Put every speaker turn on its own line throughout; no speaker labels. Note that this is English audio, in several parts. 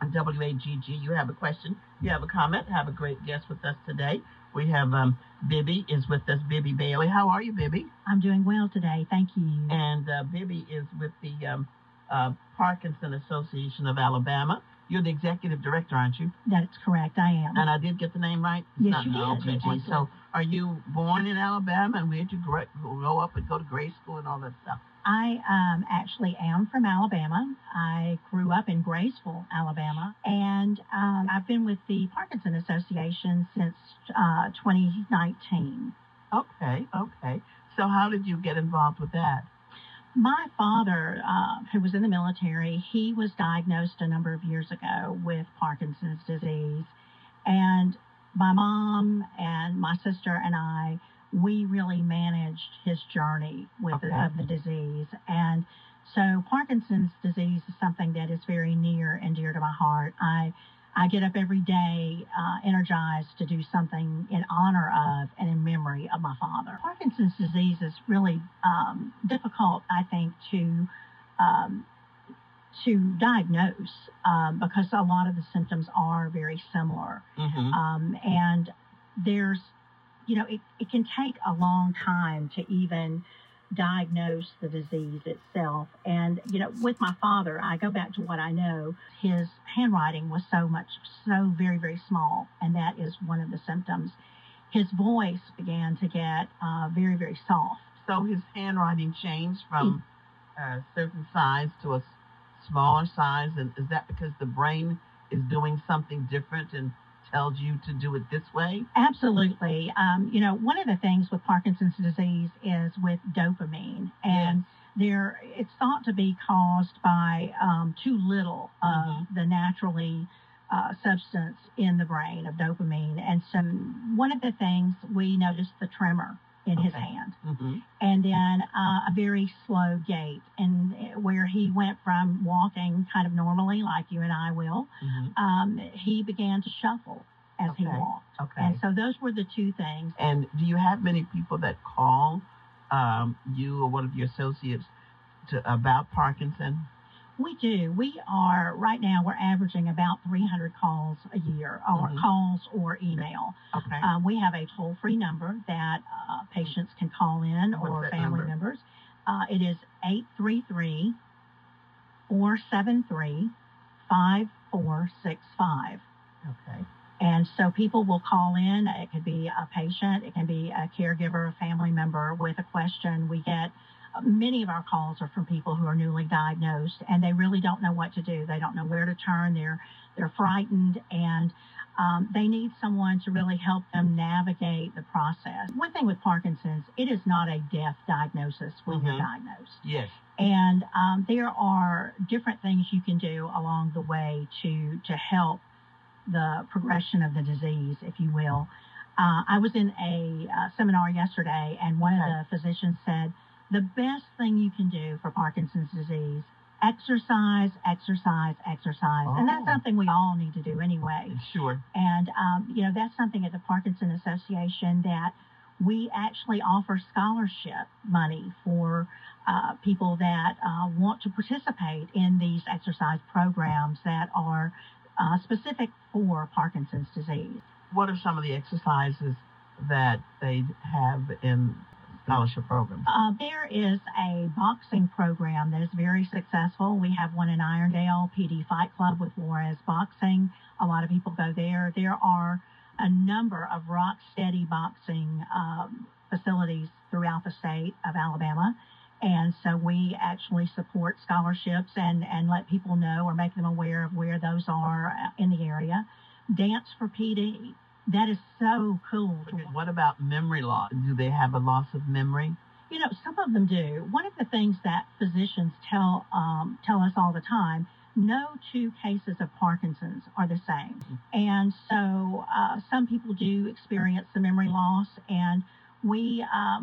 on WAGG. You have a question, you have a comment, have a great guest with us today. We have Bibby is with us, Bibby Bailey. How are you, Bibby?
I'm doing well today, thank you.
And Bibby is with the Parkinson Association of Alabama. You're the executive director, aren't you?
That's correct, I am.
And I did get the name right?
Yes, you did.
Okay. So are you born in Alabama, and where did you grow up and go to grade school and all that stuff?
I actually am from Alabama. I grew up in Graceville, Alabama, and I've been with the Parkinson Association since 2019.
Okay. So how did you get involved with that?
My father, who was in the military, he was diagnosed a number of years ago with Parkinson's disease. And my mom and my sister and I, we really managed his journey of the disease. And so Parkinson's disease is something that is very near and dear to my heart. I get up every day energized to do something in honor of and in memory of my father. Parkinson's disease is really difficult, I think, to diagnose because a lot of the symptoms are very similar.
Mm-hmm.
And there's, it can take a long time to even diagnose the disease itself. And, with my father, I go back to what I know. His handwriting was so very, very small, and that is one of the symptoms. His voice began to get very, very soft.
So his handwriting changed from a certain size to a smaller size, and is that because the brain is doing something different and tells you to do it this way?
Absolutely. One of the things with Parkinson's disease is with dopamine, and it's thought to be caused by too little of the naturally substance in the brain of dopamine. And so one of the things we noticed the tremor in his hand, and then a very slow gait, and where he went from walking kind of normally like you and I will, he began to shuffle as he walked. And so those were the two things.
And do you have many people that call you or one of your associates about Parkinson?
We do. Right now, we're averaging about 300 calls a year, or calls or email. We have a toll-free number that patients can call in, or family members. It is 833-473-5465.
Okay.
And so people will call in. It could be a patient, it can be a caregiver, a family member with a question. We get many of our calls are from people who are newly diagnosed, and they really don't know what to do. They don't know where to turn. They're frightened, and they need someone to really help them navigate the process. One thing with Parkinson's, it is not a death diagnosis when you're diagnosed.
Yes.
And there are different things you can do along the way to help the progression of the disease, if you will. I was in a seminar yesterday, and one of the physicians said, the best thing you can do for Parkinson's disease, exercise. And that's something we all need to do anyway.
Sure.
And, that's something at the Parkinson Association that we actually offer scholarship money for people that want to participate in these exercise programs that are specific for Parkinson's disease.
What are some of the exercises that they have in scholarship program?
There is a boxing program that is very successful. We have one in Irondale, PD Fight Club with Juarez Boxing. A lot of people go there. There are a number of rock steady boxing facilities throughout the state of Alabama. And so we actually support scholarships and let people know or make them aware of where those are in the area. Dance for PD. That is so cool.
What about memory loss? Do they have a loss of memory?
Some of them do. One of the things that physicians tell us all the time, no two cases of Parkinson's are the same. And so some people do experience the memory loss, and we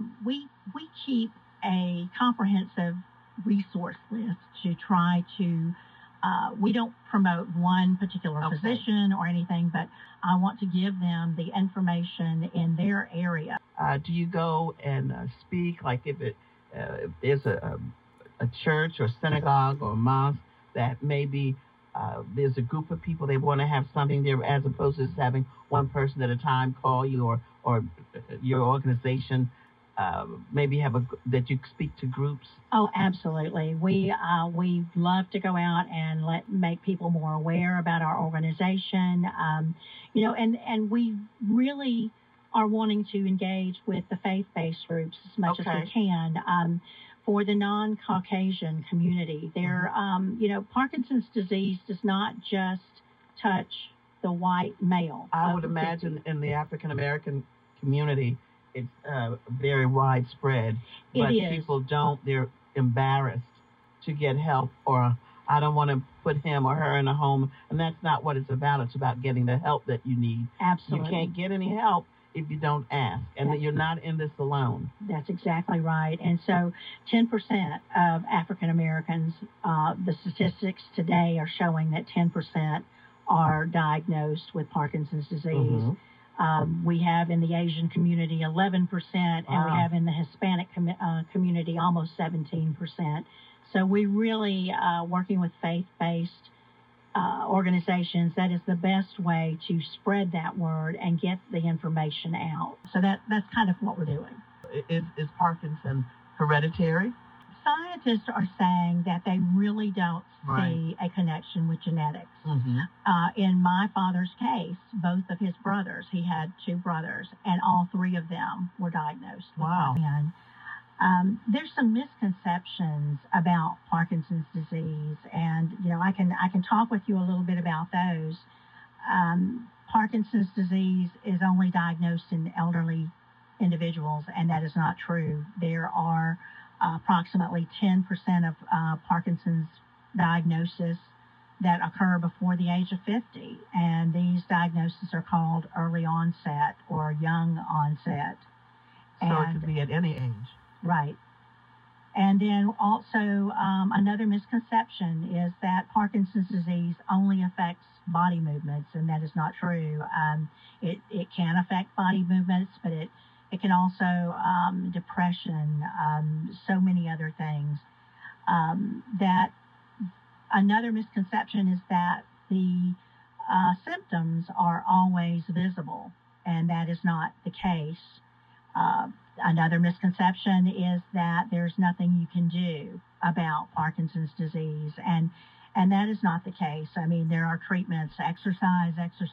keep a comprehensive resource list to try to we don't promote one particular physician or anything, but I want to give them the information in their area.
Do you go and speak, like if there's a church or synagogue or mosque that maybe there's a group of people, they want to have something there as opposed to just having one person at a time call you, or your organization maybe have that you speak to groups?
Oh, absolutely. We love to go out and make people more aware about our organization. And we really are wanting to engage with the faith-based groups as much as we can. For the non-Caucasian community, Parkinson's disease does not just touch the white male.
I would imagine in the African American community, it's very widespread. But people they're embarrassed to get help, or I don't want to put him or her in a home. And that's not what it's about. It's about getting the help that you need.
Absolutely.
You can't get any help if you don't ask, and that you're not in this alone.
That's exactly right. And so 10% of African Americans, the statistics today are showing that 10% are diagnosed with Parkinson's disease. We have in the Asian community 11%, and we have in the Hispanic community almost 17%. So we really, working with faith-based organizations, that is the best way to spread that word and get the information out. So that's kind of what we're doing.
Is Parkinson hereditary?
Scientists are saying that they really don't see a connection with genetics. In my father's case, both of his brothers, he had two brothers, and all three of them were diagnosed with Parkinson's. There's some misconceptions about Parkinson's disease, and I can talk with you a little bit about those. Parkinson's disease is only diagnosed in elderly individuals, and that is not true. There are approximately 10% of Parkinson's diagnosis that occur before the age of 50, and these diagnoses are called early onset or young onset.
So it could be at any age.
Right. And then also another misconception is that Parkinson's disease only affects body movements, and that is not true. It can affect body movements, but it can also depression, so many other things. That another misconception is that the symptoms are always visible, and that is not the case. Another misconception is that there's nothing you can do about Parkinson's disease, and that is not the case. I mean, there are treatments, exercise.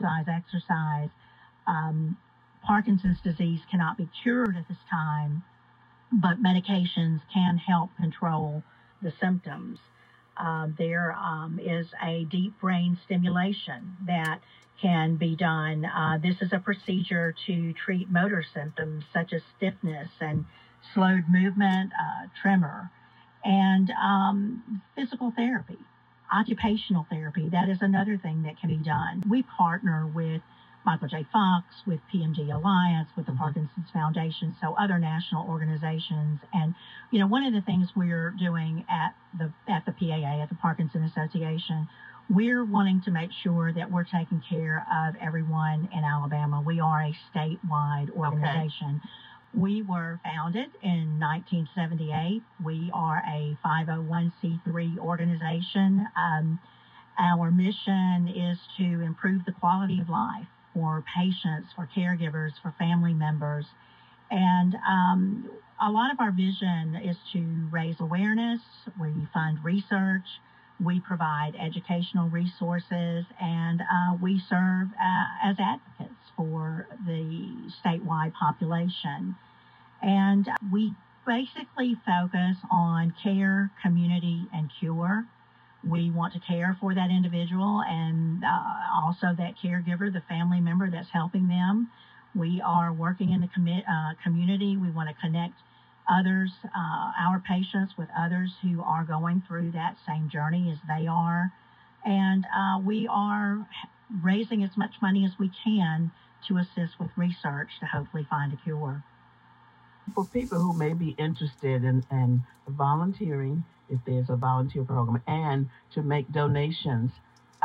Parkinson's disease cannot be cured at this time, but medications can help control the symptoms. There is a deep brain stimulation that can be done. This is a procedure to treat motor symptoms such as stiffness and slowed movement, tremor, and physical therapy, occupational therapy. That is another thing that can be done. We partner with Michael J. Fox, with PMD Alliance, with the Parkinson's Foundation, so other national organizations. And, one of the things we're doing at the PAA, at the Parkinson Association, we're wanting to make sure that we're taking care of everyone in Alabama. We are a statewide organization. We were founded in 1978. We are a 501c3 organization. Our mission is to improve the quality of life for patients, for caregivers, for family members. And a lot of our vision is to raise awareness. We fund research. We provide educational resources, and we serve as advocates for the statewide population. And we basically focus on care, community, and cure. We want to care for that individual and also that caregiver, the family member that's helping them. We are working in the community. We want to connect others, our patients, with others who are going through that same journey as they are. And we are raising as much money as we can to assist with research to hopefully find a cure.
For people who may be interested in volunteering, if there's a volunteer program, and to make donations,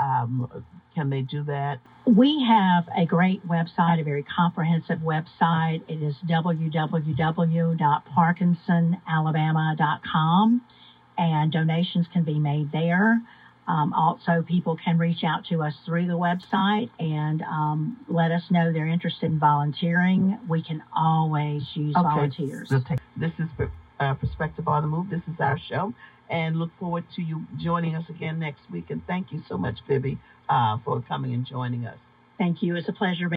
can they do that?
We have a great website, a very comprehensive website. It is www.parkinsonalabama.com, and donations can be made there. Also, people can reach out to us through the website and let us know they're interested in volunteering. We can always use volunteers.
This is Perspective on the Move. This is our show, and look forward to you joining us again next week. And thank you so much, Bibby, for coming and joining us.
Thank you. It's a pleasure.